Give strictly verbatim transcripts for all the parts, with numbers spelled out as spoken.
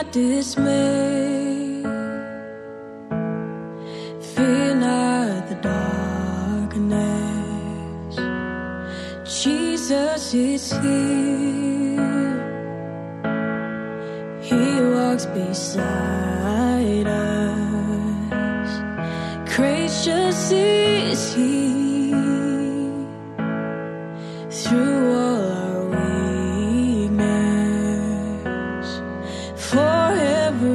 dismay. Fear not the darkness, Jesus is here. He walks beside us, gracious is He. Through all our weakness, forever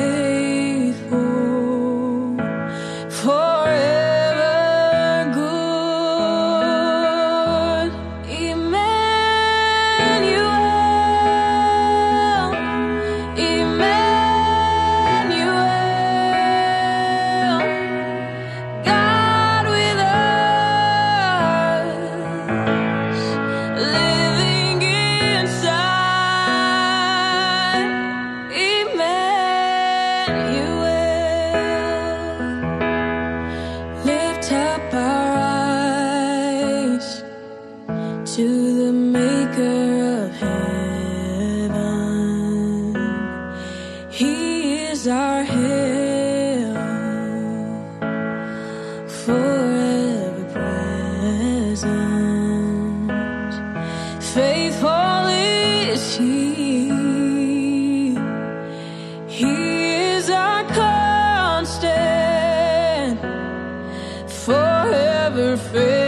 faithful, forever good. Emmanuel, Emmanuel, God with us, living inside. Emmanuel, lift up our eyes to the Maker of heaven. He is our help, forever present. Faithful is He. He is our constant, forever faithful.